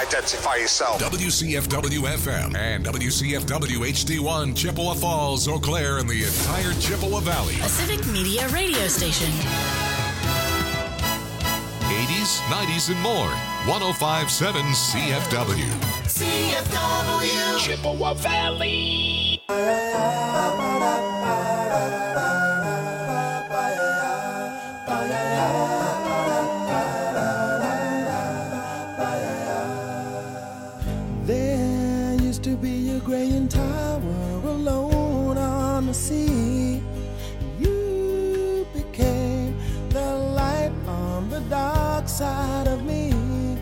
identify yourself. WCFW-FM and WCFW-HD1, Chippewa Falls, Eau Claire, and the entire Chippewa Valley. A Civic Media radio station. 80s, 90s, and more. 105.7 CFW. CFW. Chippewa Valley. There used to be a graying tower alone on the sea. You became the light on the dark side of me.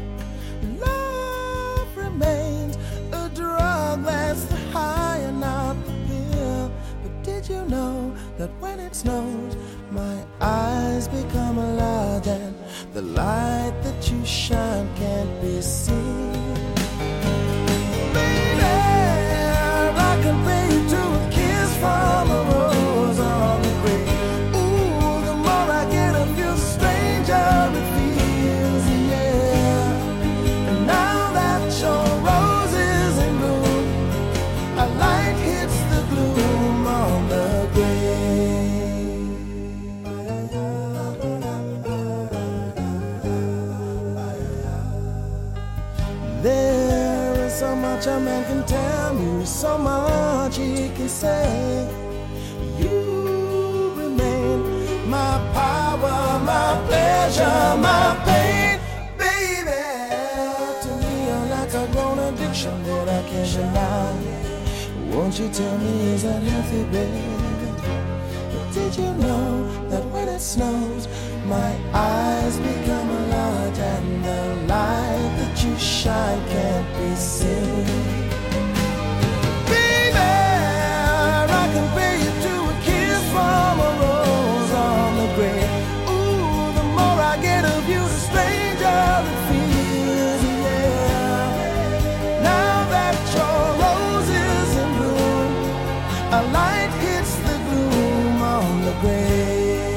Love remains a drug that's the high and not the pill. But did you know that when it snows, my eyes become large and the light that you shine can't be seen? I can pay you to a kiss from a rose on the grave. Ooh, the more I get of you, the stranger it feels, yeah. And now that your rose is in bloom, a light hits the gloom on the grave. There is so much a man can tell you, so much he can say. You remain my power, my pleasure, my pain, baby. To me you're like a grown addiction that I can't deny. Won't you tell me, is that healthy, baby? But did you know that when it snows, my eyes become large and the light that you shine can't be seen? I can pay you to a kiss from a rose on the grave. Ooh, the more I get of you, the stranger it feels, yeah. Now that your rose is in bloom, a light hits the gloom on the grave.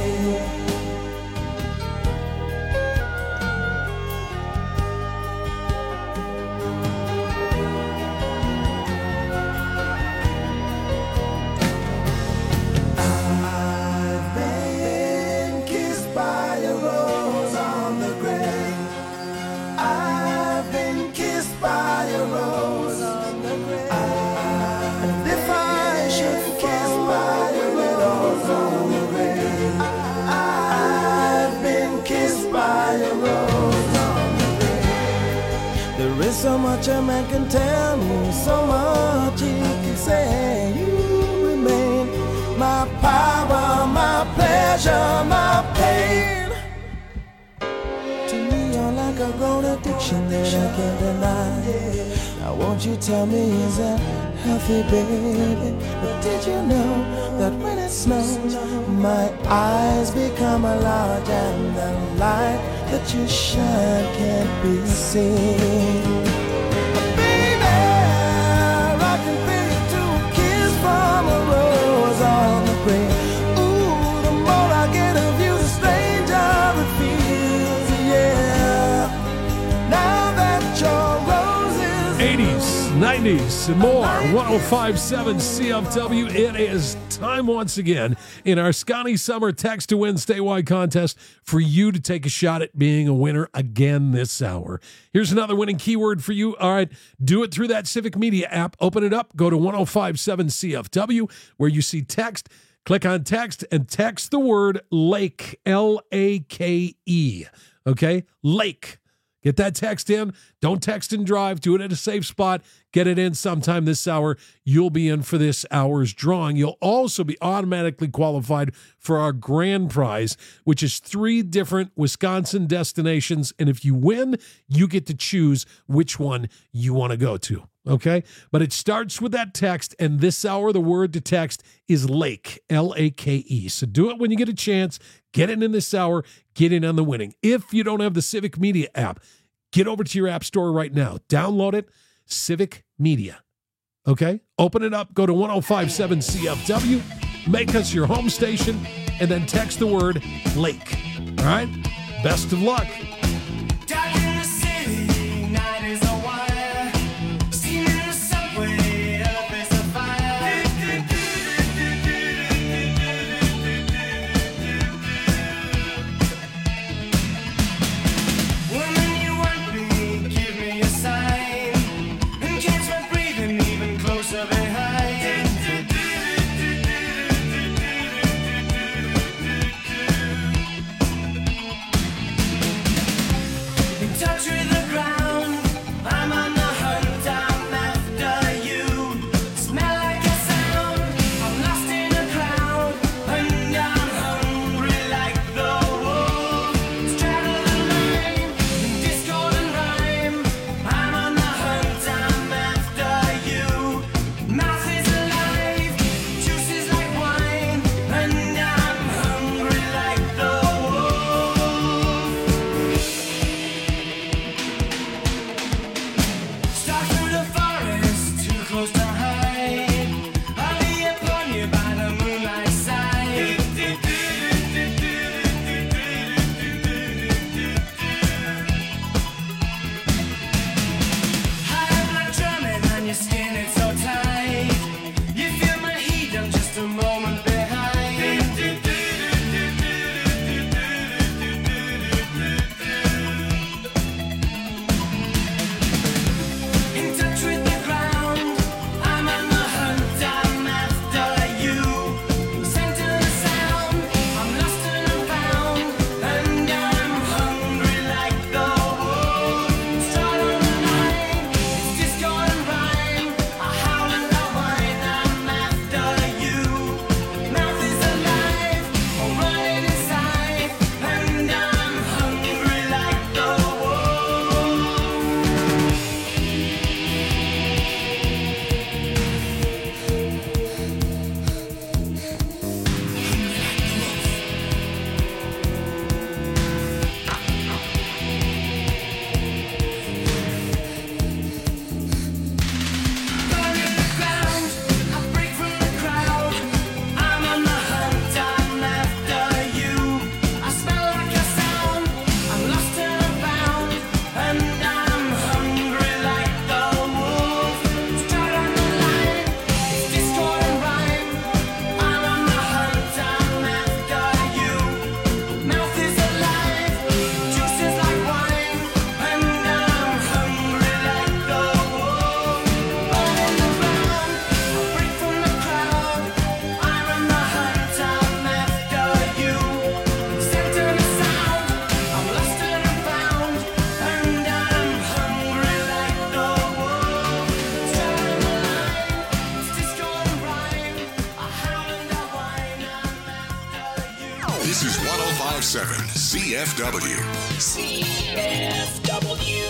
So much a man can tell me, so much he can say. You remain my power, my pleasure, my pain. To me you're like a grown addiction that I can't deny. Now won't you tell me, is that healthy, baby? But did you know that when it snows, my eyes become large and the light that you shine can't be seen? From a rose on the grave. Ooh, the more I get of you, the stranger it feels, yeah. Now that your rose is 80s, 90s, and more. 105.7 CFW. It is time once again in our Scotty Summer Text to Win statewide contest for you to take a shot at being a winner again this hour. Here's another winning keyword for you. All right, do it through that Civic Media app. Open it up. Go to 105.7 CFW where you see text. Click on text and text the word LAKE, L-A-K-E. Okay, LAKE. Get that text in. Don't text and drive. Do it at a safe spot. Get it in sometime this hour. You'll be in for this hour's drawing. You'll also be automatically qualified for our grand prize, which is 3 different Wisconsin destinations. And if you win, you get to choose which one you want to go to. Okay? But it starts with that text. And this hour, the word to text is LAKE, L-A-K-E. So do it when you get a chance. Get it in this hour. Get in on the winning. If you don't have the Civic Media app, get over to your app store right now. Download it. Civic Media. Okay? Open it up. Go to 105.7 CFW. Make us your home station. And then text the word LAKE. All right? Best of luck. Down in the city, night is a wild. This is 105.7 CFW. CFW.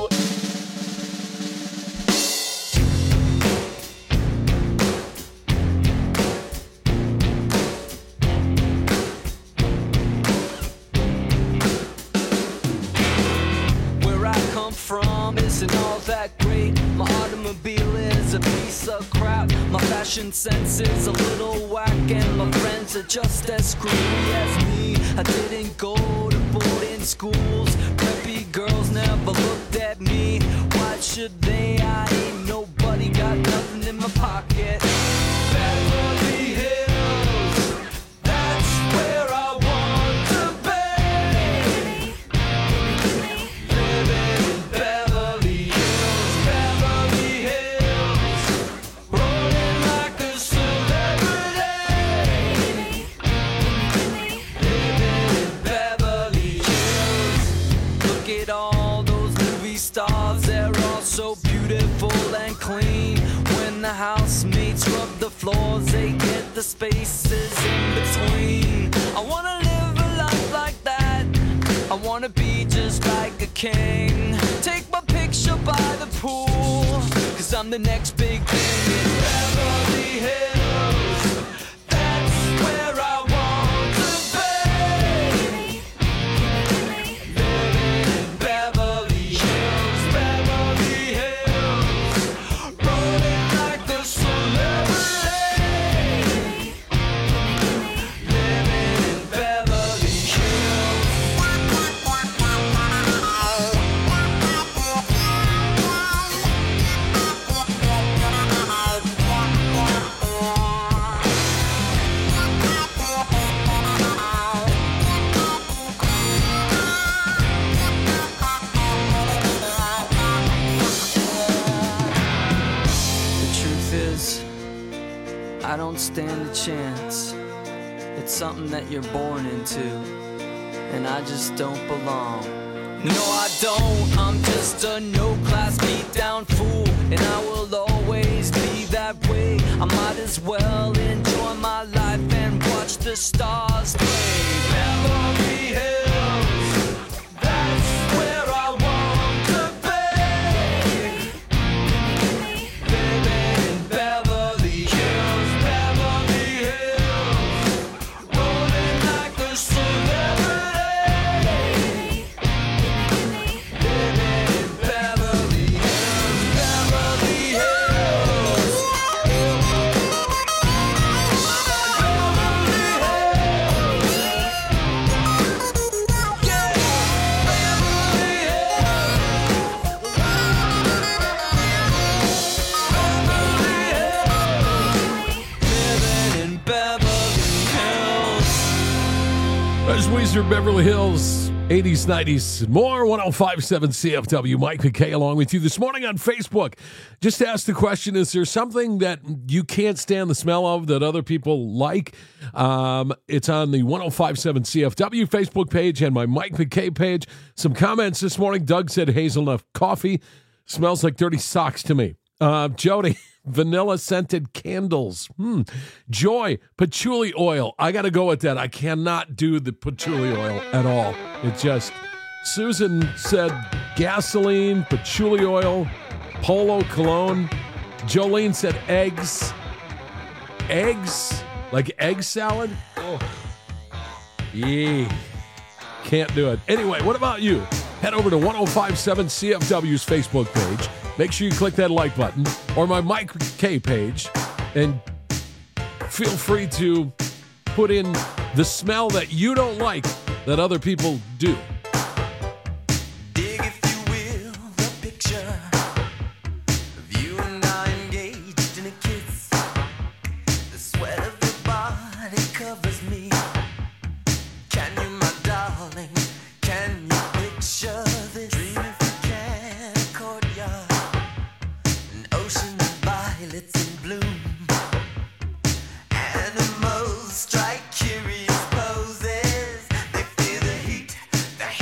Where I come from isn't all that great. My automobile is a piece of crap. My fashion sense is a little whack, and my friends are just as screwy as me. I didn't go to boarding schools. Preppy girls never looked at me. Why should they? I ain't nobody, got nothing in my pocket. Beverly Hills, that's where I want to be. Living in Beverly Hills, Beverly Hills, rolling like a celebrity. Living in Beverly Hills. Look at all those movie stars, they're all so beautiful and clean. When the housemates rub the floors, they get the spaces in between. I wanna live a life like that. I wanna be just like a king. Take my picture by the pool, 'cause I'm the next big thing in Beverly Hills. That's where I want to be. Living in Beverly Hills, Beverly Hills, rolling like a celebrity. Living in Beverly Hills. The truth is, I don't stand a chance. It's something that you're born into, and I just don't belong. No, I don't. I'm just a no-class beat-down fool, and I will always be that way. I might as well enjoy my life and watch the stars play. Beverly Hills, that's where I want to be. Living in Beverly Hills, Beverly Hills, rolling like a celebrity. Living in Beverly Hills, Beverly Hills. Living in Beverly Hills. There's Weezer, Beverly Hills, 80s, 90s, more. 105.7 CFW. Mike McKay along with you this morning on Facebook. Just ask the question, is there something that you can't stand the smell of that other people like? It's on the 105.7 CFW Facebook page and my Mike McKay page. Some comments this morning. Doug said hazelnut coffee smells like dirty socks to me. Jody, vanilla scented candles. Joy, patchouli oil. I got to go with that. I cannot do the patchouli oil at all. It just, Susan said gasoline, patchouli oil, Polo cologne. Jolene said eggs. Eggs? Like egg salad? Oh. Yeah. Can't do it. Anyway, what about you? Head over to 105.7 CFW's Facebook page. Make sure you click that like button or my Mike K page and feel free to put in the smell that you don't like that other people do. Dig, if you will, the picture of you and I engaged in a kiss. The sweat of your body covers me. Can you, my darling, can you picture this? Dream if you can, a courtyard, an ocean of violets in bloom. Animals strike curious poses. They feel the heat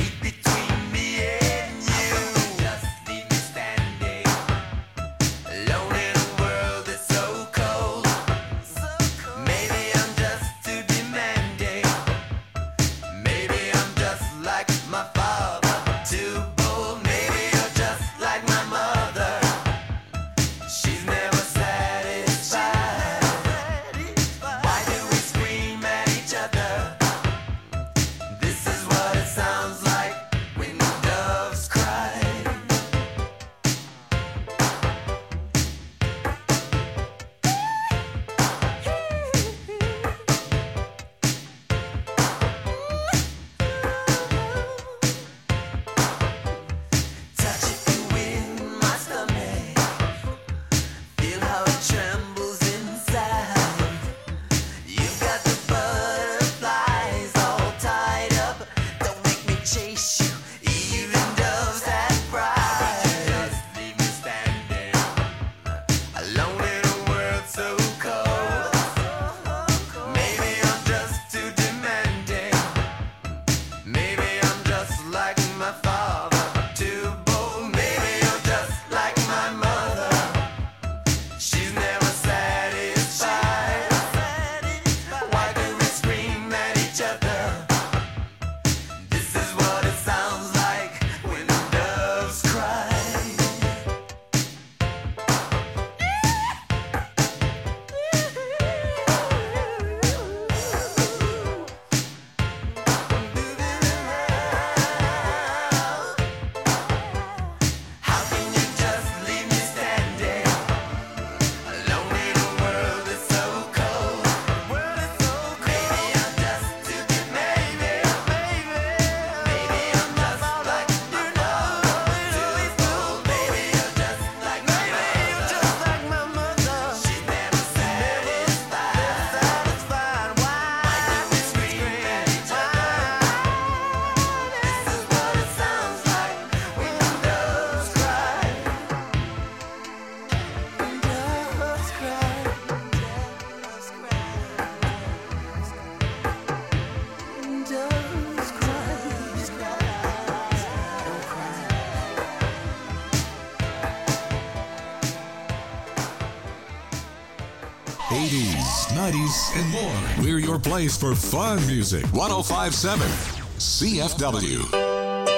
does cry. Don't cry. 80s, 90s, and more. We're your place for fun music. 105.7 CFW.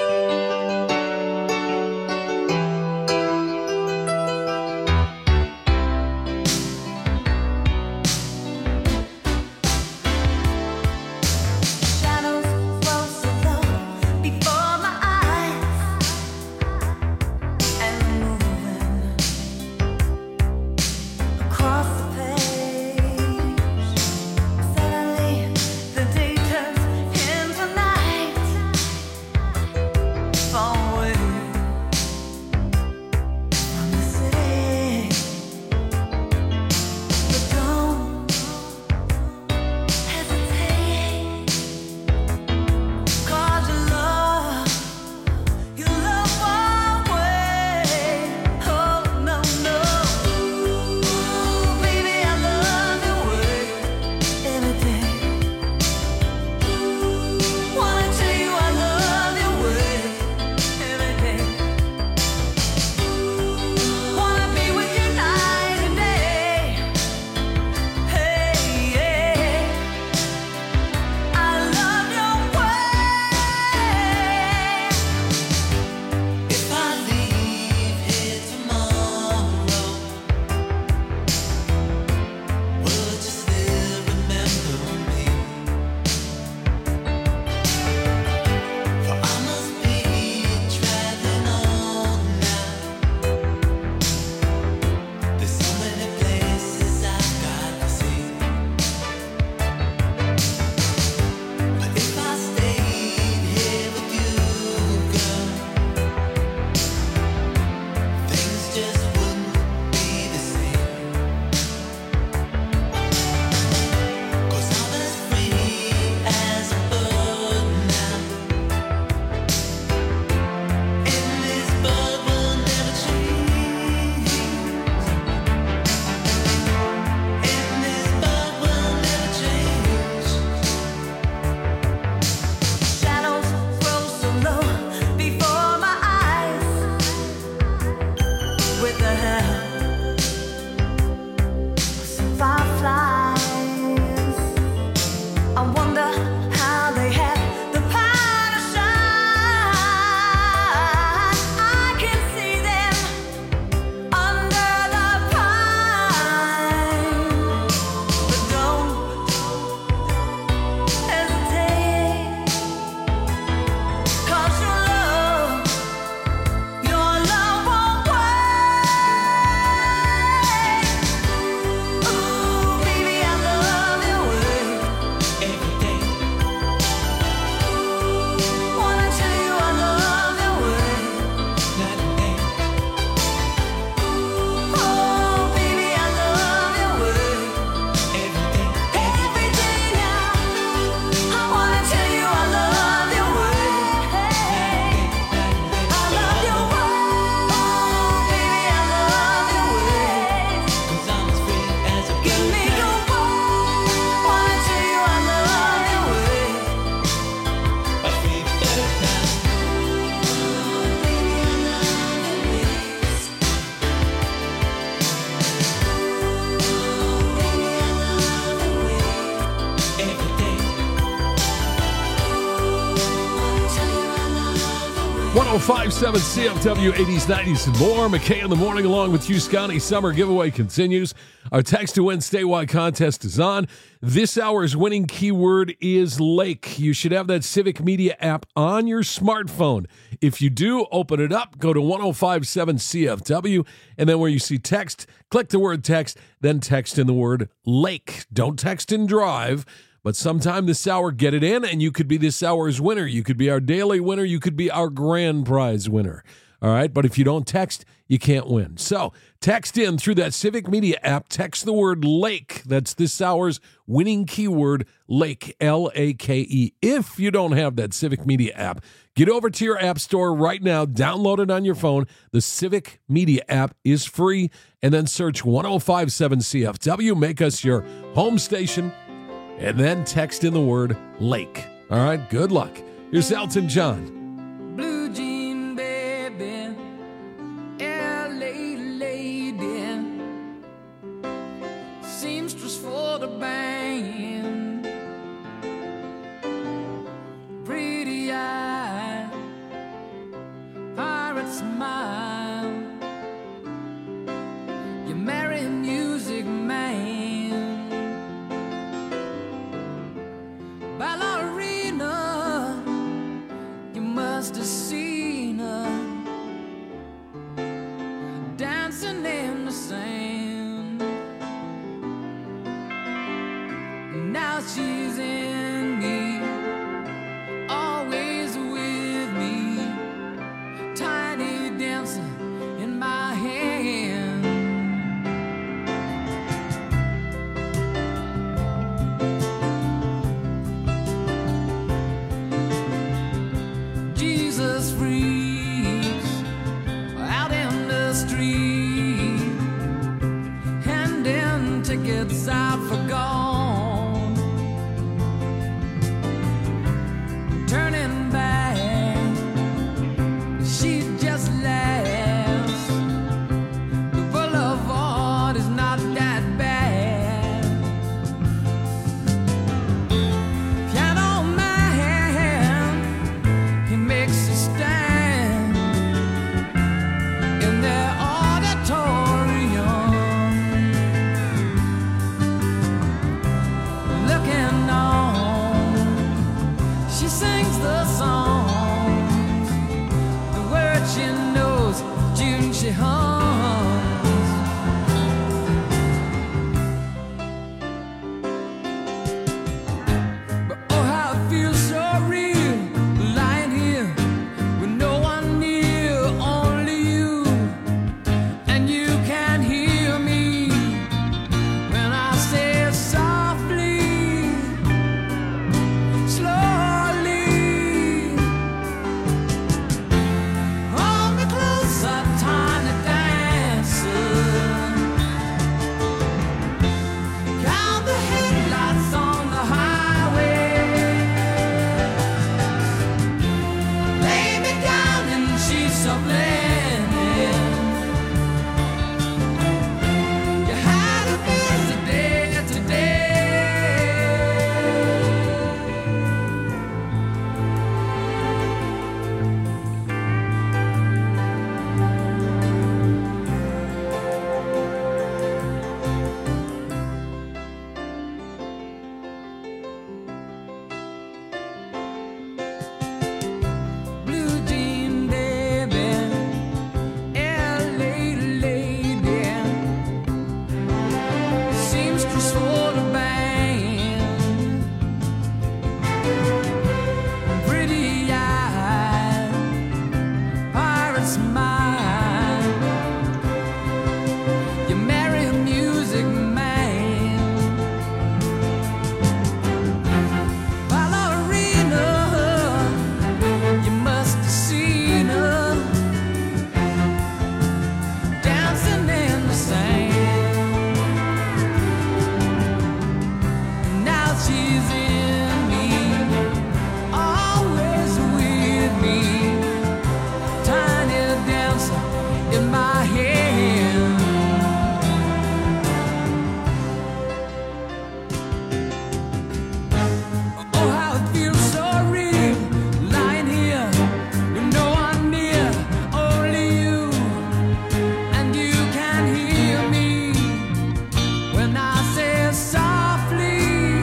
.057 CFW 80s, 90s, and more. McKay in the morning along with you, Scotty. Summer giveaway continues. Our text to win statewide contest is on. This hour's winning keyword is lake. You should have that Civic Media app on your smartphone. If you do, open it up, go to 1057 CFW, and then where you see text, click the word text, then text in the word lake. Don't text in drive. But sometime this hour, get it in, and you could be this hour's winner. You could be our daily winner. You could be our grand prize winner. All right? But if you don't text, you can't win. So text in through that Civic Media app. Text the word lake. That's this hour's winning keyword, lake, L-A-K-E. If you don't have that Civic Media app, get over to your app store right now. Download it on your phone. The Civic Media app is free. And then search 1057 CFW. Make us your home station. And then text in the word lake. All right, good luck. Here's Elton John. Blue jean baby, LA lady, seamstress for the band, pretty eye, pirate smile, you marry a music man, ballerina, you must have seen her dancing in the sand. Now she's in me, always with me, tiny dancer in my hand. Jesus freaks out in the street, handing tickets out for gone, turning back, she just laughs. The boulevard is not that bad. Piano man, he makes a stand in their auditorium, looking on. She sings the songs, the words she knows, June she hums. But oh, how it feels so real, lying here with no one near, only you, and you can hear me when I say it softly, slowly. Hold me closer, tiny dancer. Count the headlights on the highway. Lay me down in sheets of linen. You had a busy day today. Blue jean baby, LA lady, seamstress for the band, pretty eye, pirate smile, you marry a music man, ballerina, you must have seen her dancing in the sand. Now she's in me, always with me, tiny dancer in my hand. Oh, how it feels so real, lying here with no one near, only you, and you can hear me when I say it softly,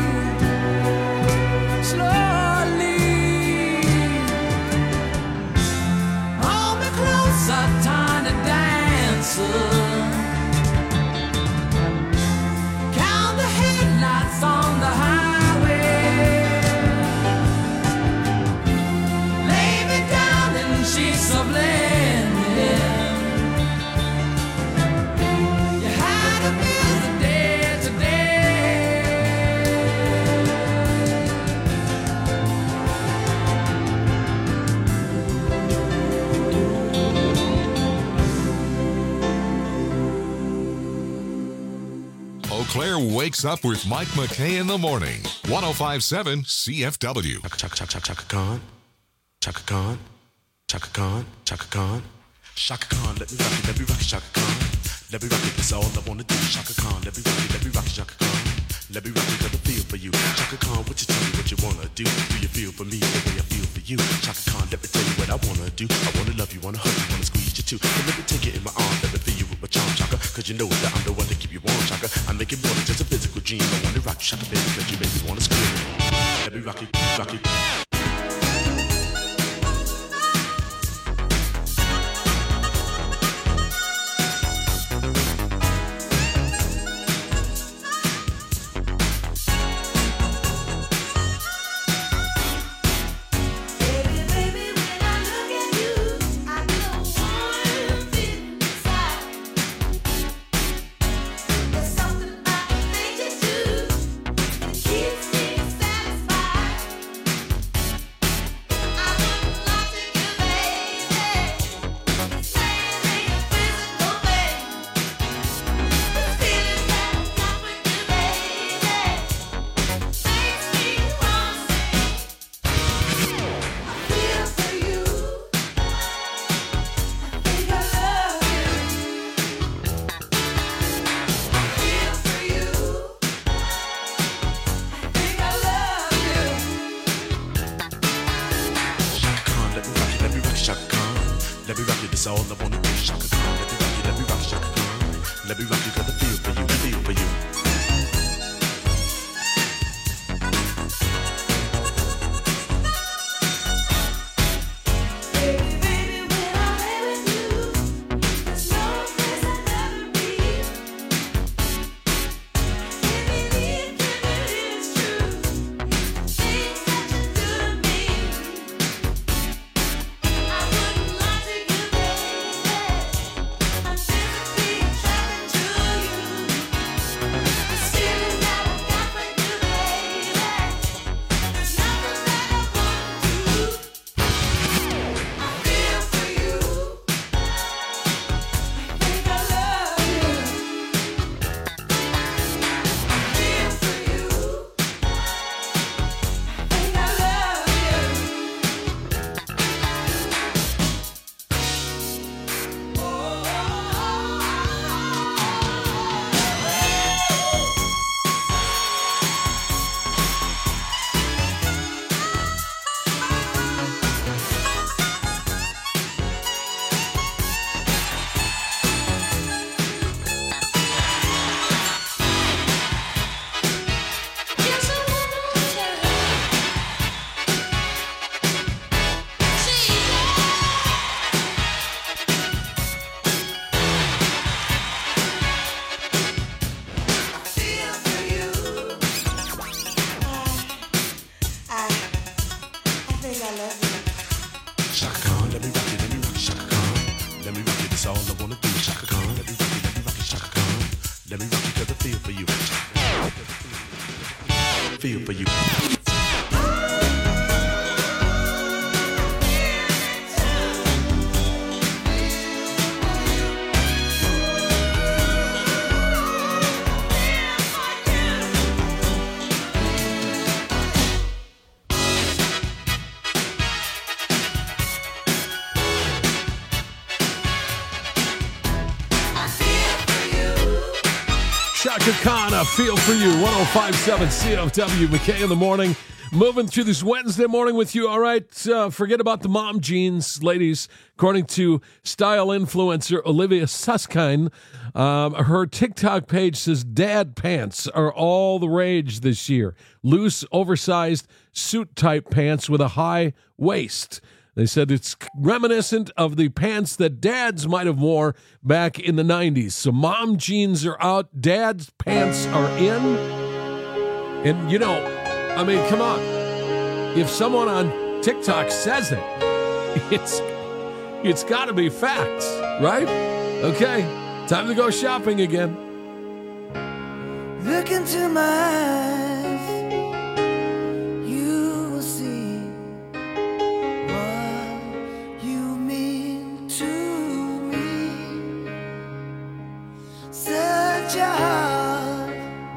slowly. Hold me closer, tiny dancer. Count the headlights on the highway. Lay me down in sheets of linen. You had a busy day today. Claire wakes up with Mike McKay in the morning. 105.7 CFW. Chaka Khan, Chaka Khan, Chaka Khan, Chaka Khan, Chaka Khan, let me rock it, Chaka Khan. Let me rock it, that's all I wanna do, Chaka Khan. Let me rock it, Chaka Khan. Let me rock it, got the feel for you, Chaka Khan. What you tell me what you wanna do? Do you feel for me the way I feel for you, Chaka Khan? Let me tell you what I wanna do. I wanna love you, wanna hug you, wanna squeeze you too. And let me take it in my arms, let me feel you with my charm, Chaka. Cause you know that I'm the one to keep you warm, Chaka. I make it more than just a physical dream. I wanna rock you, Chaka, baby, cause you make me wanna scream. Let me rock it, rock it. Chaka Khan, a Feel For You, 105.7 CFW, McKay in the morning. Moving through this Wednesday morning with you, all right? Forget about the mom jeans, ladies. According to style influencer Olivia Susskind, her TikTok page says dad pants are all the rage this year. Loose, oversized suit-type pants with a high waist. They said it's reminiscent of the pants that dads might have wore back in the 90s. So mom jeans are out, dad's pants are in. And, you know, I mean, come on. If someone on TikTok says it, it's got to be facts, right? Okay, time to go shopping again. Look into my eyes, you will see what you mean to me. Such a heart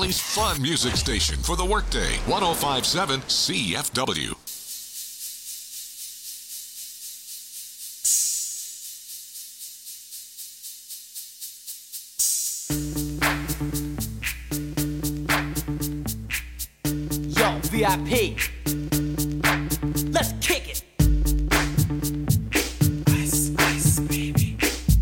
Valley's fun music station for the workday. 105.7 CFW. Yo, VIP. Let's kick it. Ice, ice, baby.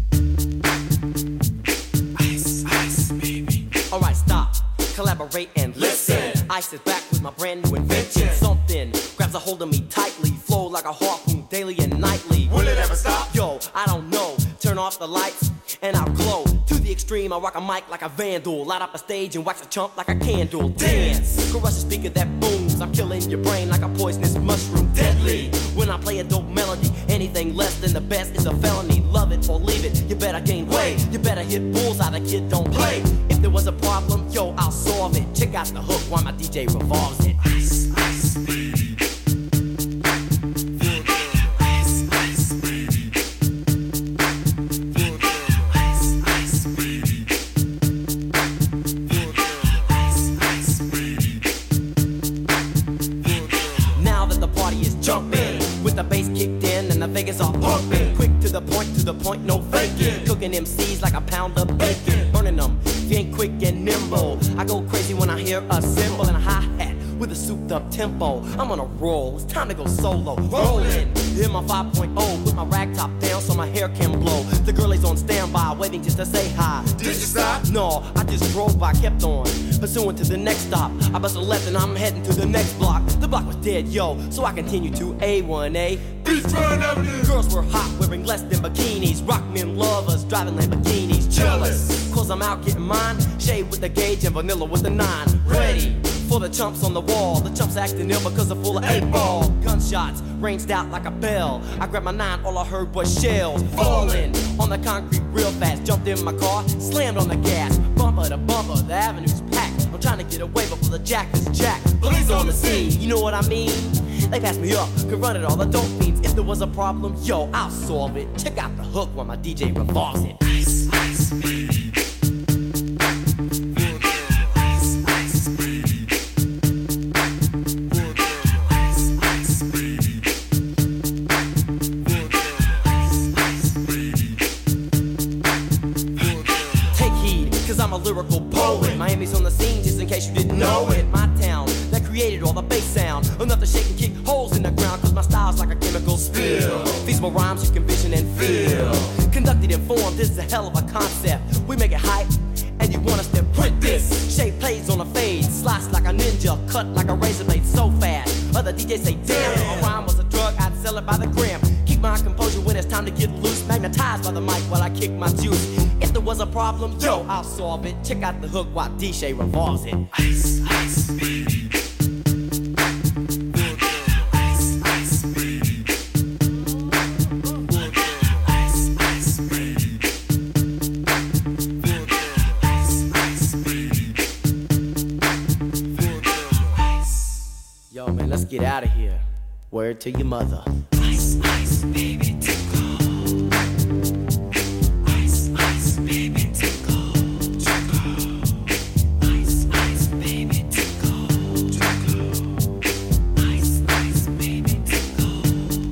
Ice, ice, baby. Alright, stop. Collaborate and listen. Ice is back with my brand new invention. Something grabs a hold of me tightly. Flow like a harpoon daily and nightly. Will it ever stop? Yo, I don't know. Turn off the lights and I'll glow. To the extreme, I rock a mic like a vandal. Light up a stage and wax a chump like a candle. Dance, crush a speaker that booms. I'm killing your brain like a poisonous mushroom. Deadly, when I play a dope melody. Anything less than the best is a felony. Love it or leave it, you better gain weight. You better hit bullseye, the kid don't play. If there was a problem, yo, I'll solve it. Check out the hook while my DJ revolves it. Ice, ice, baby. Vegas all pumping, quick to the point, no faking. Cooking MCs like a pound of bacon, burning them. If you ain't quick and nimble, I go crazy when I hear a cymbal and a hi-hat with a souped up tempo. I'm on a roll, it's time to go solo. Rolling, hit my 5.0 with my rag top down so my hair can blow. The girl is on standby, waiting just to say hi. Did you stop? No, I just drove by, kept on pursuing to the next stop. I bust a left and I'm heading to the next block. The block was dead, yo, so I continue to A1A. Beachfront Avenue. Girls were hot, wearing less than bikinis. Rock men lovers, driving Lamborghinis. Jealous, cause I'm out getting mine. Shade with the gauge and vanilla with the 9. Ready for the chumps on the wall. The chumps acting ill because they're full of 8-ball. Gunshots ranged out like a bell. I grabbed my 9, all I heard was shells falling on the concrete real fast. Jumped in my car, slammed on the gas. Bumper to bumper, the avenue's packed. I'm trying to get away before the jack is jacked. Police on the scene, you know what I mean? They passed me up, could run it all, the dope fiends. If there was a problem, yo, I'll solve it. Check out the hook while my DJ revolves it. Ice, ice, baby. Ice, ice, baby. Ice, ice, baby. Ice, ice, baby. Take heed, cause I'm a lyrical poet. Miami's on the scene, just in case you didn't know it. My town, that created all the bass sound. Enough to shake and kick holes in the ground, cause my style's like a chemical spill. Feasible rhymes you can vision and feel. Conducted in form, this is a hell of a concept. We make it hype, and you want us to print this. Shape plays on a fade, slice like a ninja, cut like a razor blade so fast. Other DJs say, damn, if a rhyme was a drug, I'd sell it by the gram. Keep my composure when it's time to get loose. Magnetized by the mic while I kick my juice. If there was a problem, yo, I'll solve it. Check out the hook while DJ revolves it. Ice, ice, baby. Let's get out of here. Word to your mother. Ice, ice, baby, tickle. Ice, ice, baby, tickle. Ice, ice, baby, tickle. Ice, ice, baby, tickle.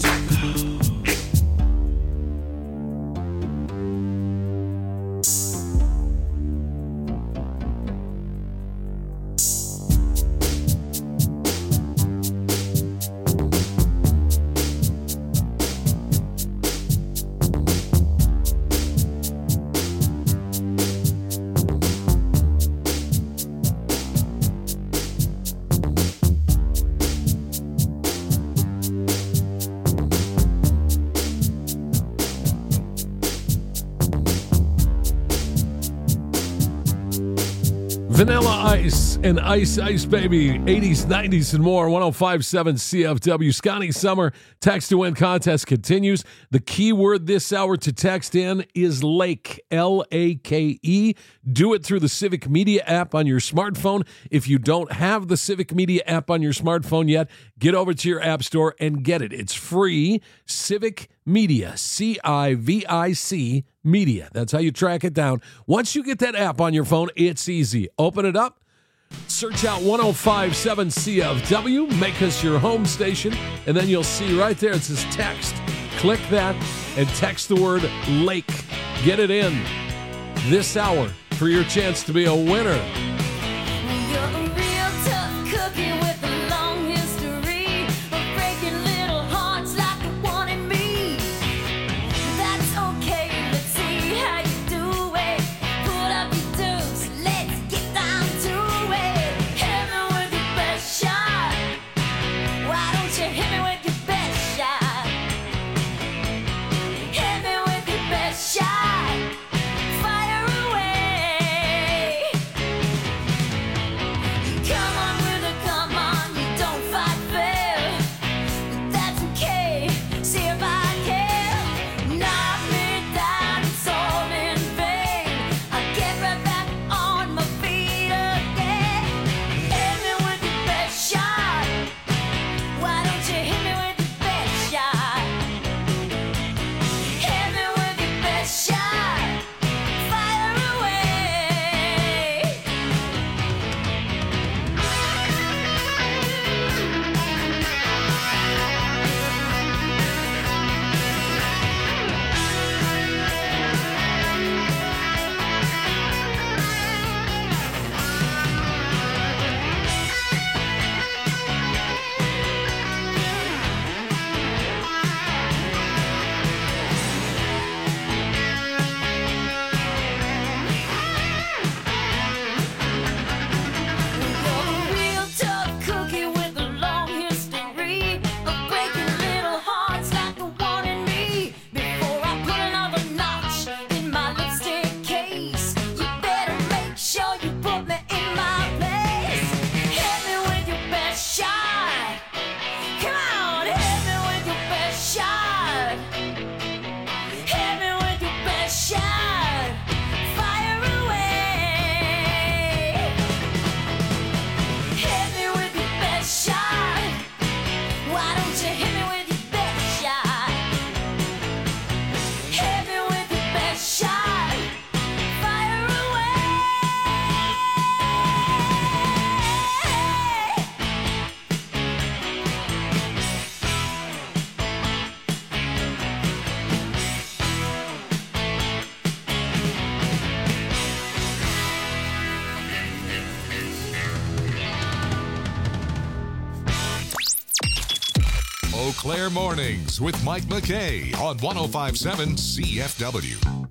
Vanilla Ice and Ice Ice Baby, 80s, 90s, and more. 105.7 CFW. Scotty Summer text to win contest continues. The key word this hour to text in is Lake, L-A-K-E. Do it through the Civic Media app on your smartphone. If you don't have the Civic Media app on your smartphone yet, get over to your app store and get it. It's free. Civic Media, C-I-V-I-C Media. That's how you track it down. Once you get that app on your phone, it's easy. Open it up, Search out 105.7 CFW, make us your home station, and then you'll see right there it says text. Click that and text the word lake. Get it in this hour for your chance to be a winner. You're a real tough cookie with a long history of breaking little hearts like the one in me. That's okay, let's see how you do it. Put up your dues, let's get down to it. Hit me with your best shot. Why don't you hit me with your best shot? Hit me with your best shot. Fire away. Come on with a come on, you don't fight fair. But that's okay, see if I can. Knock me down, it's all in vain. I'll get right back on my feet again. Hit me with your best shot. Why don't you hit me with your best shot? Hit me with your best shot. Fire away. You're a real tough cookie with a long history of breaking little hearts like the one in me. Before I put another notch in my lipstick case, you better make sure you put me in my place. Hit me with your best shot. Come on, hit me with your best shot. Hit me with your best shot. Fire away. Hit me with your best shot. Why don't you hit me with your best shot? Hit me with your best shot. Fire away. Eau Claire Mornings with Mike McKay on 105.7 CFW.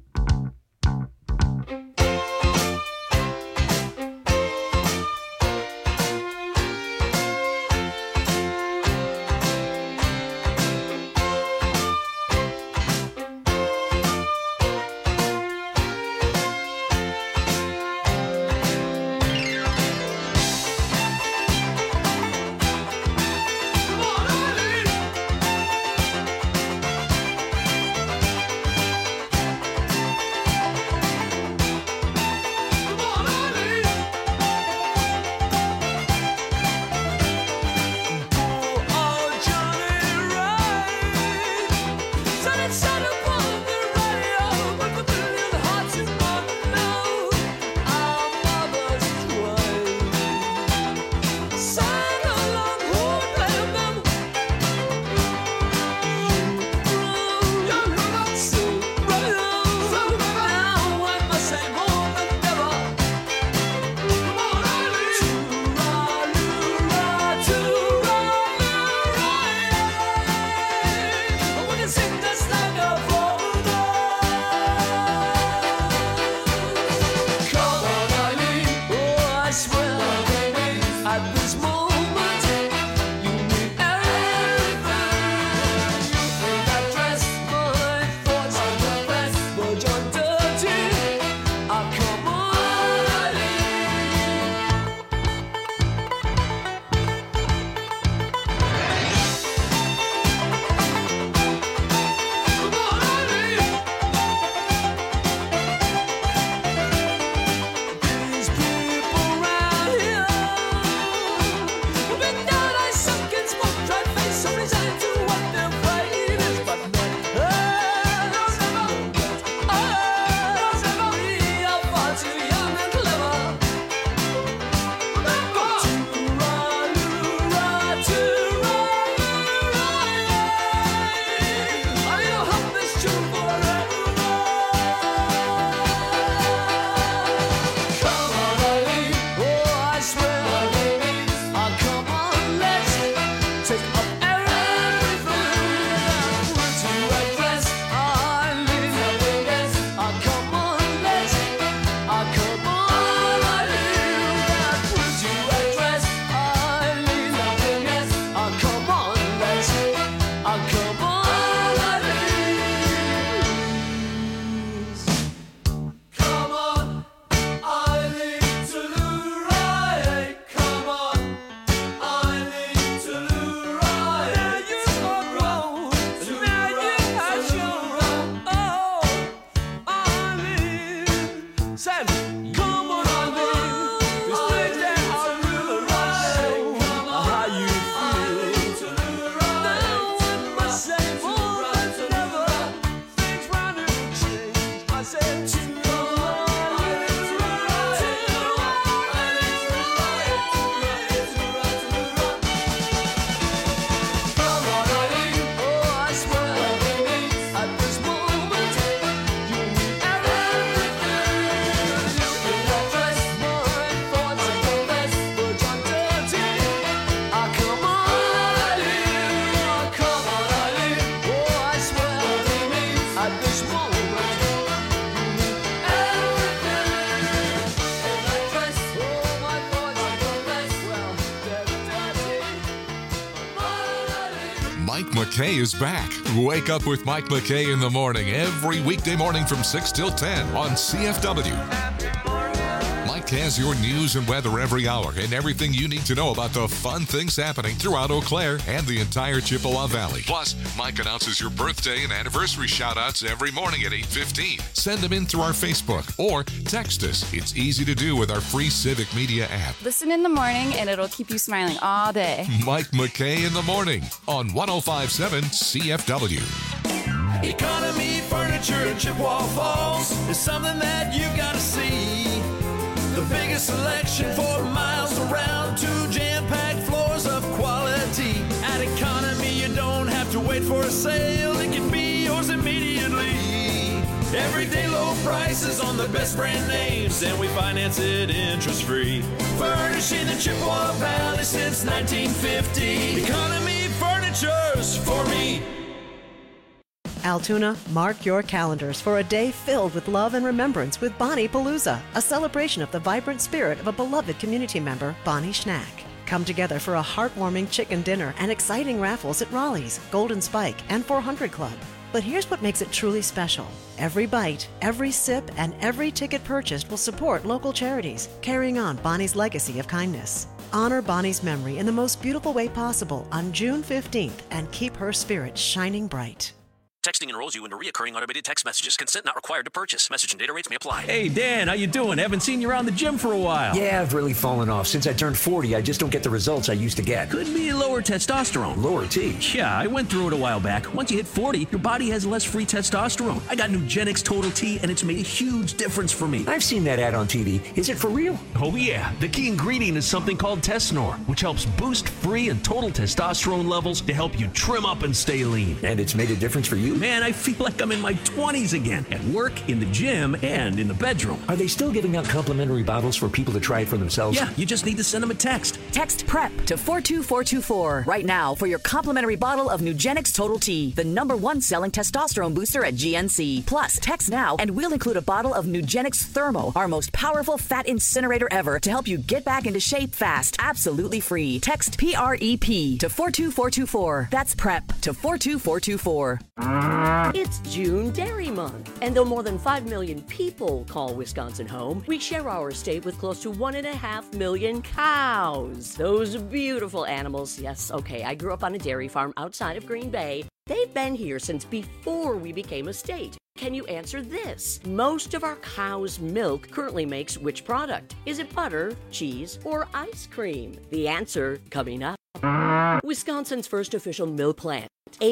Mike McKay is back. Wake up with Mike McKay in the morning every weekday morning from 6 till 10 on CFW. Mike has your news and weather every hour and everything you need to know about the fun things happening throughout Eau Claire and the entire Chippewa Valley. Plus, Mike announces your birthday and anniversary shout-outs every morning at 8:15. Send them in through our Facebook or text us. It's easy to do with our free Civic Media app. Listen in the morning and it'll keep you smiling all day. Mike McKay in the morning on 105.7 CFW. Economy Furniture in Chippewa Falls is something that you gotta see. The biggest selection for miles around, 2 jam-packed floors of quality. At Economy, you don't have to wait for a sale. It can be yours immediately. Everyday low prices on the best brand names, and we finance it interest-free. Furnishing the Chippewa Valley since 1950. Economy Furniture's for me. Altoona, mark your calendars for a day filled with love and remembrance with Bonnie Palooza, a celebration of the vibrant spirit of a beloved community member, Bonnie Schnack. Come together for a heartwarming chicken dinner and exciting raffles at Raleigh's, Golden Spike, and 400 Club. But here's what makes it truly special. Every bite, every sip, and every ticket purchased will support local charities, carrying on Bonnie's legacy of kindness. Honor Bonnie's memory in the most beautiful way possible on June 15th and keep her spirit shining bright. Texting enrolls you into recurring automated text messages. Consent not required to purchase. Message and data rates may apply. Hey, Dan, how you doing? Haven't seen you around the gym for a while. Yeah, I've really fallen off. Since I turned 40, I just don't get the results I used to get. Could be lower testosterone. Lower T? Yeah, I went through it a while back. Once you hit 40, your body has less free testosterone. I got Nugenix Total T, and it's made a huge difference for me. I've seen that ad on TV. Is it for real? Oh, yeah. The key ingredient is something called Tesnor, which helps boost free and total testosterone levels to help you trim up and stay lean. And it's made a difference for you? Man, I feel like I'm in my 20s again, at work, in the gym, and in the bedroom. Are they still giving out complimentary bottles for people to try it for themselves? Yeah, you just need to send them a text. Text PREP to 42424 right now for your complimentary bottle of Nugenix Total T, the #1 selling testosterone booster at GNC. Plus, text now and we'll include a bottle of Nugenix Thermo, our most powerful fat incinerator ever, to help you get back into shape fast, absolutely free. Text PREP to 42424. That's PREP to 42424. It's June Dairy Month, and though more than 5 million people call Wisconsin home, we share our state with close to 1.5 million cows. Those beautiful animals. Yes, okay, I grew up on a dairy farm outside of Green Bay. They've been here since before we became a state. Can you answer this? Most of our cow's milk currently makes which product? Is it butter, cheese, or ice cream? The answer coming up. Wisconsin's first official milk plant.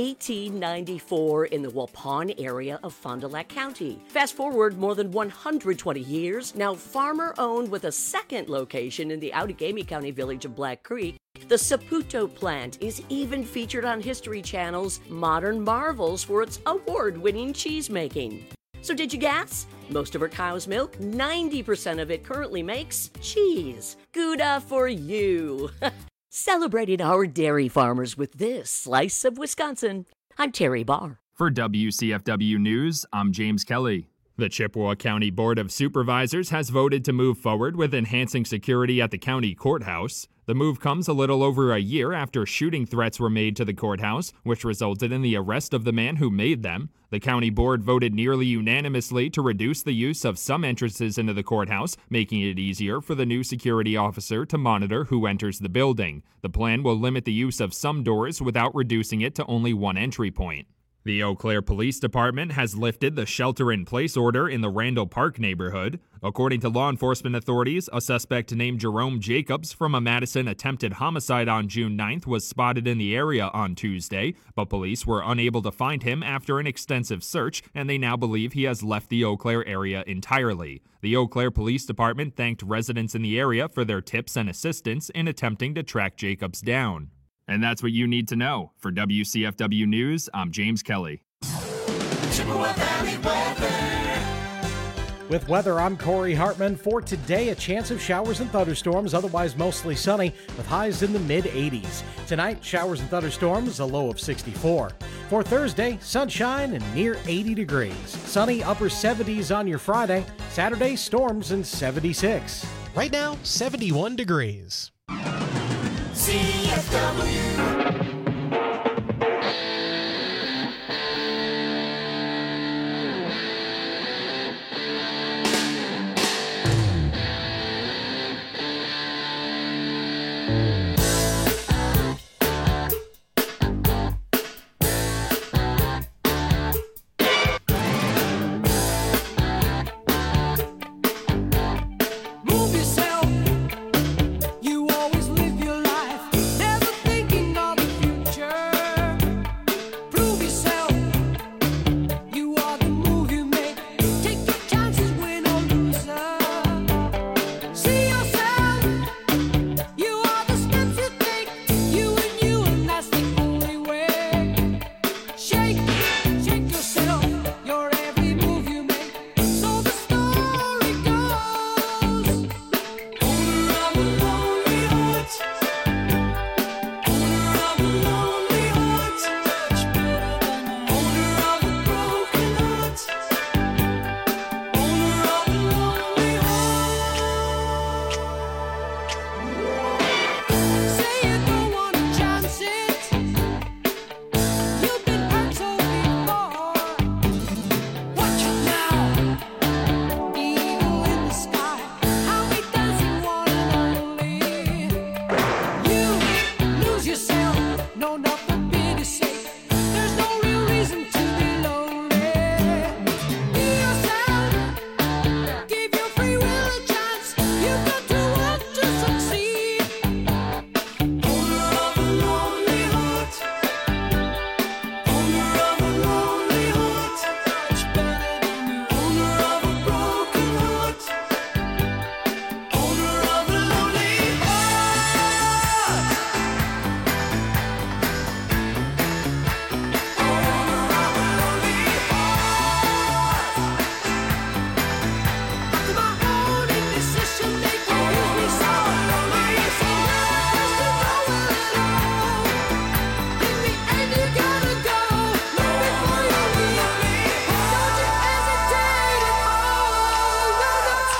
1894 in the Waupun area of Fond du Lac County. Fast forward more than 120 years, now farmer-owned with a second location in the Outagamie County village of Black Creek. The Saputo plant is even featured on History Channel's Modern Marvels for its award-winning cheese making. So did you guess? Most of our cow's milk, 90% of it currently makes cheese. Gouda for you! Celebrating our dairy farmers with this slice of Wisconsin. I'm Terry Barr. For WCFW News, I'm James Kelly. The Chippewa County Board of Supervisors has voted to move forward with enhancing security at the county courthouse. The move comes a little over a year after shooting threats were made to the courthouse, which resulted in the arrest of the man who made them. The county board voted nearly unanimously to reduce the use of some entrances into the courthouse, making it easier for the new security officer to monitor who enters the building. The plan will limit the use of some doors without reducing it to only one entry point. The Eau Claire Police Department has lifted the shelter-in-place order in the Randall Park neighborhood. According to law enforcement authorities, a suspect named Jerome Jacobs from a Madison attempted homicide on June 9th was spotted in the area on Tuesday, but police were unable to find him after an extensive search, and they now believe he has left the Eau Claire area entirely. The Eau Claire Police Department thanked residents in the area for their tips and assistance in attempting to track Jacobs down. And that's what you need to know. For WCFW News, I'm James Kelly. Chippewa Valley weather. With weather, I'm Corey Hartman. For today, a chance of showers and thunderstorms, otherwise mostly sunny, with highs in the mid-80s. Tonight, showers and thunderstorms, a low of 64. For Thursday, sunshine and near 80 degrees. Sunny, upper 70s on your Friday. Saturday, storms and 76. Right now, 71 degrees. CFW. No, not for pity's sake. There's no real reason to be lonely. Be yourself. Give your free will a chance. You've got to want to succeed. Owner of a lonely heart. Owner of a lonely heart. Much better than the owner of a broken heart. Owner of a lonely heart. After my own indecision, they confuse me so. I so nervous to go alone. In the end, you gotta go. Look before you leave me. Don't you hesitate at all. No,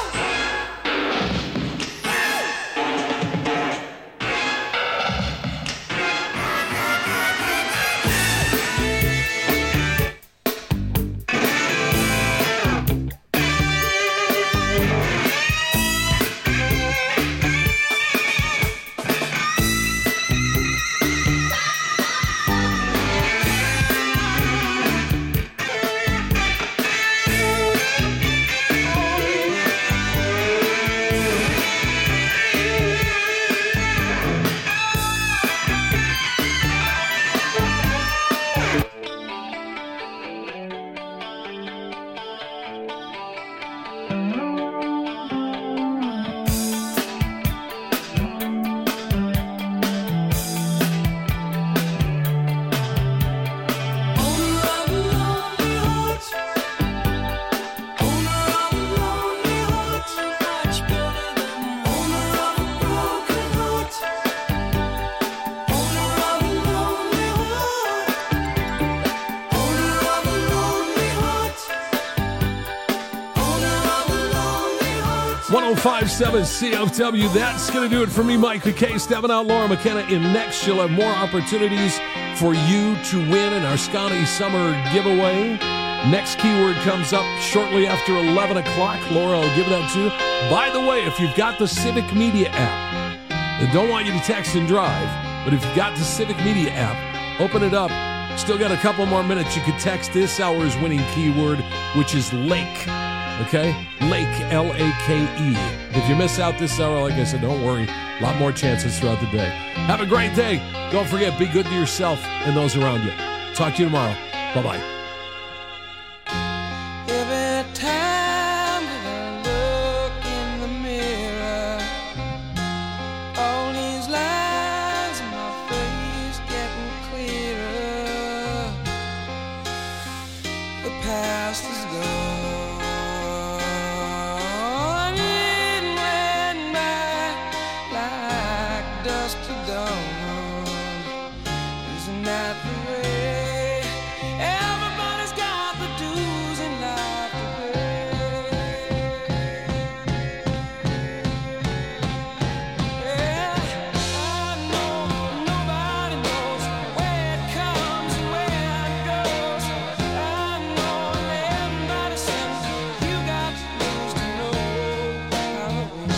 .105.7 CFW. That's going to do it for me, Mike McKay. Stepping out, Laura McKenna in next. She'll have more opportunities for you to win in our Scotty Summer giveaway. Next keyword comes up shortly after 11 o'clock. Laura will give that to you. By the way, if you've got the Civic Media app, I don't want you to text and drive, but if you've got the Civic Media app, open it up. Still got a couple more minutes. You could text this hour's winning keyword, which is lake. Okay? Lake, L-A-K-E. If you miss out this hour, like I said, don't worry. A lot more chances throughout the day. Have a great day. Don't forget, be good to yourself and those around you. Talk to you tomorrow. Bye-bye. Every time that I look in the mirror, all these lines in my face getting clearer. The past is gone. It went by like dusk to dawn. Isn't that the way? Everybody's got the dues in life to pay. Yeah, I know nobody knows where it comes and where it goes. I know everybody says you got to lose to know how to win.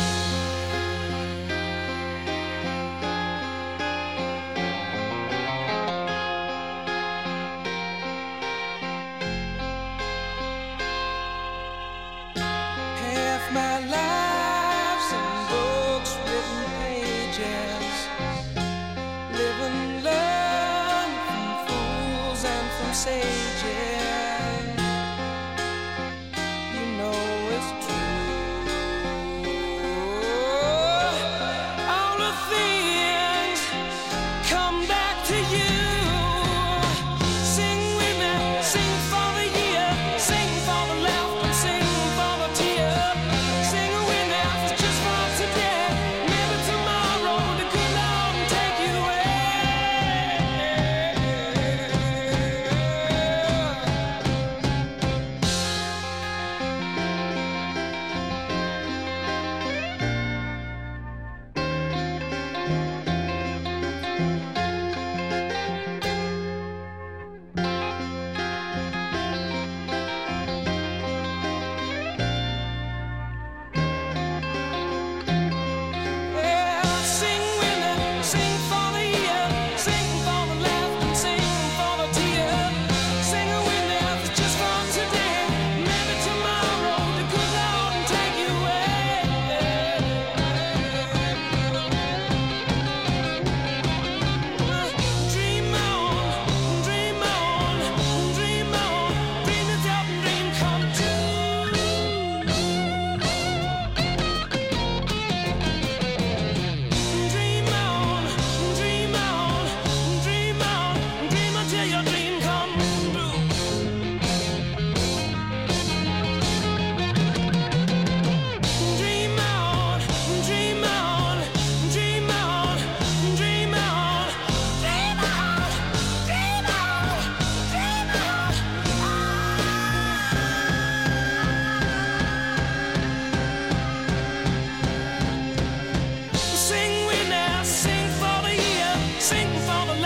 Half my life's in books, written pages. Live and learn from fools and from sages. You know it's true. All the things come back to you. Sing with me, sing for the year, sing for the laughter, and sing for the tear. Sing with me, just for today. Maybe tomorrow the good Lord will take you away.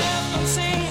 left unseen.